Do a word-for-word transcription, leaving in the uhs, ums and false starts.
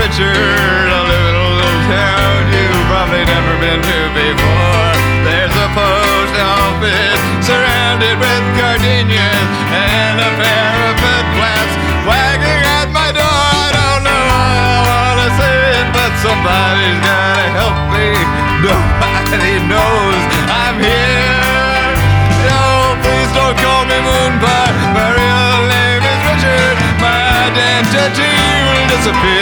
Richard. I live in a little town you've probably never been to before. There's a post office surrounded with gardenias and a pair of footflaps wagging at my door. I don't know how I wanna say it, but somebody's gotta help me. Nobody knows I'm here. Oh, please don't call me Moon Pie. My real name is Richard. My identity will disappear.